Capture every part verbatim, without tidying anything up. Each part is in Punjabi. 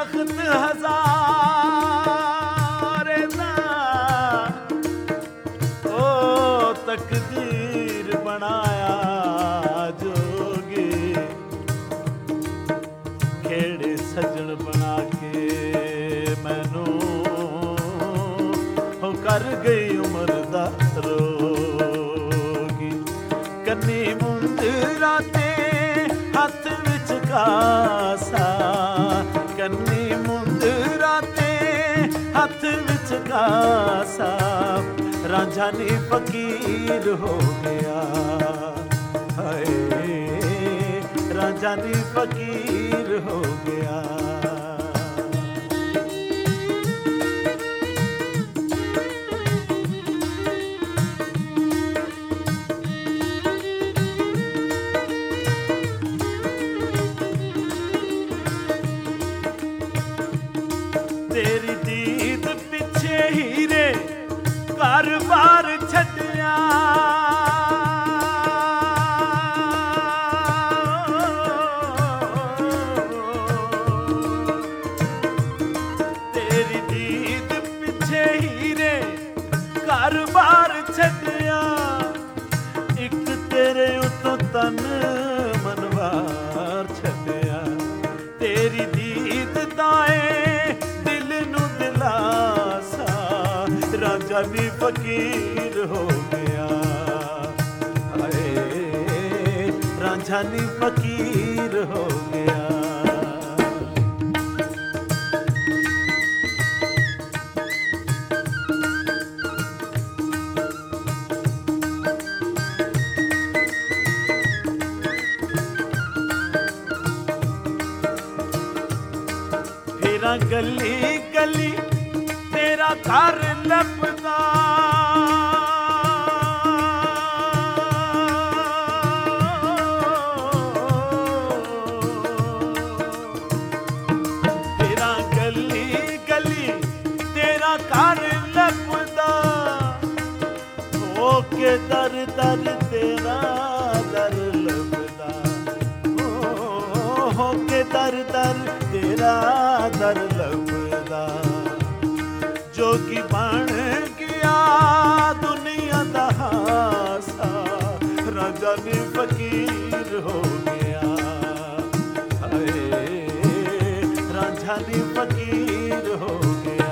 ਤਖਤ ਹਜ਼ਾਰੇ ਦਾ ਉਹ ਤਕਦੀਰ ਬਣਾਇਆ ਜੋਗੀ ਕਿਹੜੇ ਸੱਜਣ ਬਣਾ ਕੇ ਮੈਨੂੰ ਹੋ ਕਰ ਗਈ ਉਮਰ ਦਾ ਰੋਗੀ। ਕੰਨੀ ਮੁੰਦਰਾ ਤੇ ਹੱਥ ਵਿੱਚ ਕਾਸਾ, ਕੰਨੀ ਮੁੰਦਰਾ ਤੇ ਹੱਥ ਵਿੱਚ ਕਾਸਾ, ਰਾਂਝਾ ਨੀ ਫਕੀਰ ਹੋ ਗਿਆ। ਹਾਏ ਰਾਂਝਾ ਨੀ ਫਕੀਰ ਹੋ ਗਿਆ। ਤੇਰੀ ਦੀਦ ਪਿੱਛੇ ਹੀਰੇ ਘਰ ਬਾਰ ਛੱਡਿਆ, ਤੇਰੀ ਦੀਦ ਪਿੱਛੇ ਹੀਰੇ ਘਰ ਬਾਰ ਛੱਡਿਆ। ਇੱਕ ਤੇਰੇ ਉਤੋਂ ਤਨ ਮਨਵਾਰ ਛੱਡਿਆ। ਤੇਰੀ ਦੀਦ ਦਾਏ ਰਾਂਝਾ ਨੀ ਫਕੀਰ ਹੋ ਗਿਆ। ਹਾਏ ਰਾਂਝਾ ਨੀ ਫਕੀਰ ਹੋ ਗਿਆ। ਫੇਰਾਂ ਗਲੀ ਗਲੀ ਤੇਰਾ ਘਰ ਲੱਭਦਾ, ਤੇਰਾ ਗਲੀ ਗਲੀ ਤੇਰਾ ਘਰ ਲੱਭਦਾ। ਹੋ ਕੇ ਦਰ ਦਰ ਤੇਰਾ ਦਰ ਲੱਭਦਾ, ਹੋ ਕੇ ਦਰ ਦਰ ਤੇਰਾ ਦਰ ਲੱਭਦਾ। ਜੋਗੀ ਬਣ ਗਿਆ ਦੁਨੀਆ ਦਾ ਹਾਸਾ, ਰਾਂਝਾ ਨੀ ਫਕੀਰ ਹੋ ਗਿਆ। ਹਾਏ ਰਾਂਝਾ ਨੀ ਫਕੀਰ ਹੋ ਗਿਆ।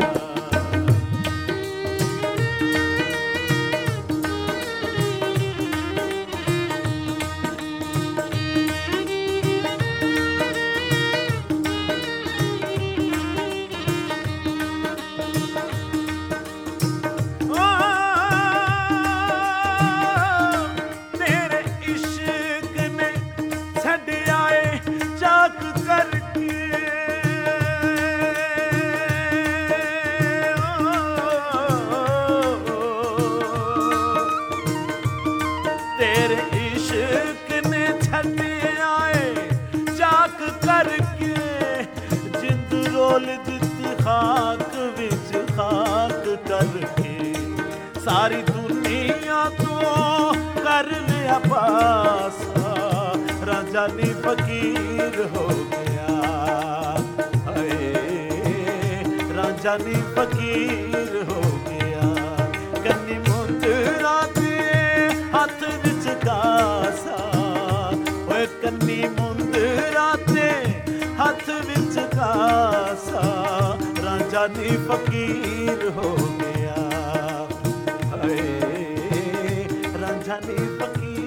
ਤੇਰੇ ਇਸ਼ਕ ਨੇ ਛੱਡਿਆ ਏ ਚਾਕ ਕਰਕੇ, ਜਿੰਦ ਰੋਲ ਦਿੱਤੀ ਖਾਕ ਵਿੱਚ ਖਾਕ ਕਰਕੇ। ਸਾਰੀ ਦੁਨੀਆ ਤੋਂ ਕਰ ਲਿਆ ਪਾਸਾ, ਰਾਂਝਾ ਨੀ ਫਕੀਰ ਹੋ ਗਿਆ। ਹਾਏ ਰਾਂਝਾ ਨੀ ਫਕੀਰ ਹੋ ਗਿਆ। ਕੰਨੀ ਮੁੰਦਰਾ ਤੇ ਹੱਥ ਵਿੱਚ ਕਾਸਾ, ਓਏ ਕੰਨੀ ਮੁੰਦਰਾ ਤੇ ਹੱਥ ਵਿੱਚ ਕਾਸਾ, ਰਾਂਝਾ ਨੀ ਫਕੀਰ ਹੋ ਗਿਆ। ਹਾਏ ਰਾਂਝਾ ਨੀ ਫਕੀਰ